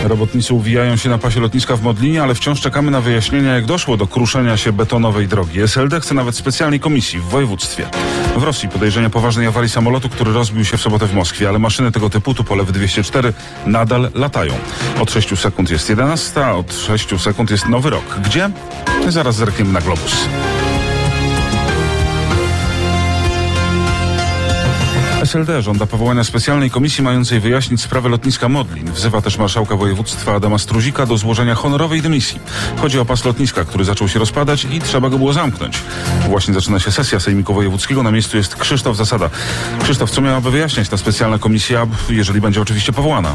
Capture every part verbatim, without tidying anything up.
Robotnicy uwijają się na pasie lotniska w Modlinie, ale wciąż czekamy na wyjaśnienia, jak doszło do kruszenia się betonowej drogi. S L D chce nawet specjalnej komisji w województwie. W Rosji podejrzenia poważnej awarii samolotu, który rozbił się w sobotę w Moskwie, ale maszyny tego typu, Tupolew dwieście cztery, nadal latają. Od sześciu sekund jest jedenasta, a od sześciu sekund jest Nowy Rok. Gdzie? Zaraz zerkniemy na globus. S L D żąda powołania specjalnej komisji mającej wyjaśnić sprawę lotniska Modlin. Wzywa też marszałka województwa Adama Struzika do złożenia honorowej dymisji. Chodzi o pas lotniska, który zaczął się rozpadać i trzeba go było zamknąć. Właśnie zaczyna się sesja Sejmiku Wojewódzkiego. Na miejscu jest Krzysztof Zasada. Krzysztof, co miałaby wyjaśniać ta specjalna komisja, jeżeli będzie oczywiście powołana?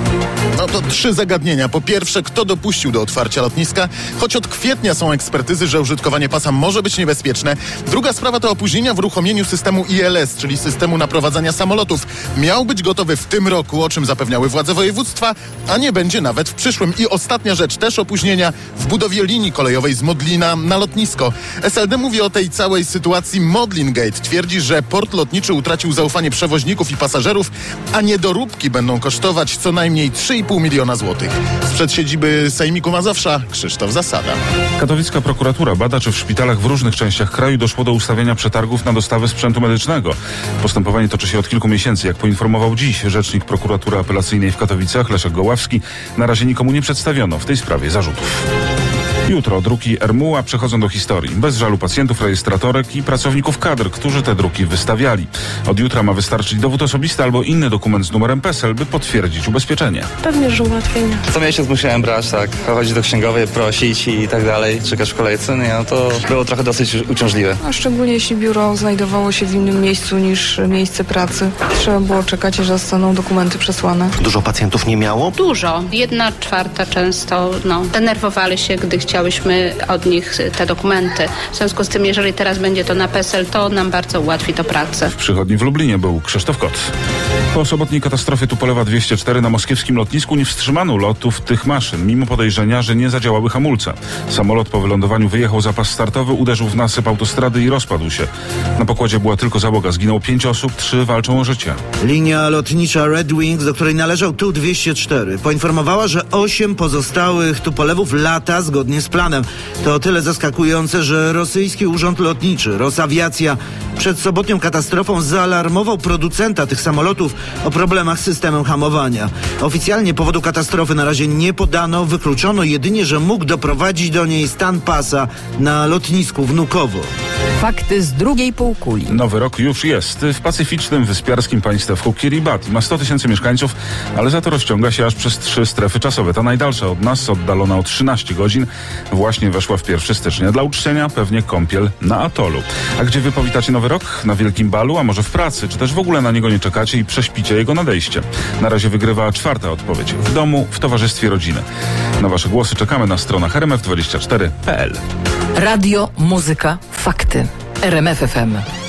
No to trzy zagadnienia. Po pierwsze, kto dopuścił do otwarcia lotniska? Choć od kwietnia są ekspertyzy, że użytkowanie pasa może być niebezpieczne. Druga sprawa to opóźnienia w uruchomieniu systemu I L S, czyli systemu naprowadzania samolotów. Miał być gotowy w tym roku, o czym zapewniały władze województwa, a nie będzie nawet w przyszłym. I ostatnia rzecz, też opóźnienia w budowie linii kolejowej z Modlina na lotnisko. S L D mówi o tej całej sytuacji Modlin Gate. Twierdzi, że port lotniczy utracił zaufanie przewoźników i pasażerów, a niedoróbki będą kosztować co najmniej trzy i pół miliona złotych. Sprzed siedziby Sejmiku Mazowsza Krzysztof Zasada. Katowicka prokuratura bada, czy w szpitalach w różnych częściach kraju doszło do ustawienia przetargów na dostawę sprzętu medycznego. Postępowanie toczy się od kilku miesięcy. Jak poinformował dziś rzecznik prokuratury apelacyjnej w Katowicach Leszek Goławski, na razie nikomu nie przedstawiono w tej sprawie zarzutów. Jutro druki R M U A przechodzą do historii. Bez żalu pacjentów, rejestratorek i pracowników kadr, którzy te druki wystawiali. Od jutra ma wystarczyć dowód osobisty albo inny dokument z numerem P E S E L, by potwierdzić ubezpieczenie. Pewnie, że ułatwienia. Co miesiąc musiałem brać, tak, chodzić do księgowej, prosić i tak dalej, czekać w kolejce, nie, no to było trochę dosyć uciążliwe. A szczególnie jeśli biuro znajdowało się w innym miejscu niż miejsce pracy. Trzeba było czekać, aż zostaną dokumenty przesłane. Dużo pacjentów nie miało? Dużo. Jedna czwarta często no, denerwowali się, gdy chciałyśmy od nich te dokumenty. W związku z tym, jeżeli teraz będzie to na P E S E L, to nam bardzo ułatwi to pracę. W przychodni w Lublinie był Krzysztof Kot. Po sobotniej katastrofie Tupolewa dwieście cztery na moskiewskim lotnisku nie wstrzymano lotów tych maszyn, mimo podejrzenia, że nie zadziałały hamulce. Samolot po wylądowaniu wyjechał za pas startowy, uderzył w nasyp autostrady i rozpadł się. Na pokładzie była tylko załoga. Zginęło pięć osób, trzy walczą o życie. Linia lotnicza Red Wings, do której należał Tu dwieście cztery, poinformowała, że osiem pozostałych Tupolewów lata zgodnie z planem. To o tyle zaskakujące, że rosyjski urząd lotniczy, Rosawiacja, przed sobotnią katastrofą zaalarmował producenta tych samolotów o problemach z systemem hamowania. Oficjalnie powodu katastrofy na razie nie podano, wykluczono jedynie, że mógł doprowadzić do niej stan pasa na lotnisku Wnukowo. Fakty z drugiej półkuli. Nowy Rok już jest w pacyficznym, wyspiarskim państewku Kiribati. Ma sto tysięcy mieszkańców, ale za to rozciąga się aż przez trzy strefy czasowe. Ta najdalsza od nas, oddalona o trzynaście godzin, właśnie weszła w pierwszego stycznia. Dla uczczenia pewnie kąpiel na atolu. A gdzie wy powitacie Nowy Rok? Na Wielkim Balu, a może w pracy? Czy też w ogóle na niego nie czekacie i prześpicie jego nadejście? Na razie wygrywa czwarta odpowiedź. W domu, w towarzystwie rodziny. Na wasze głosy czekamy na stronach r m f dwadzieścia cztery kropka p l. Radio, muzyka, fakty. R M F F M.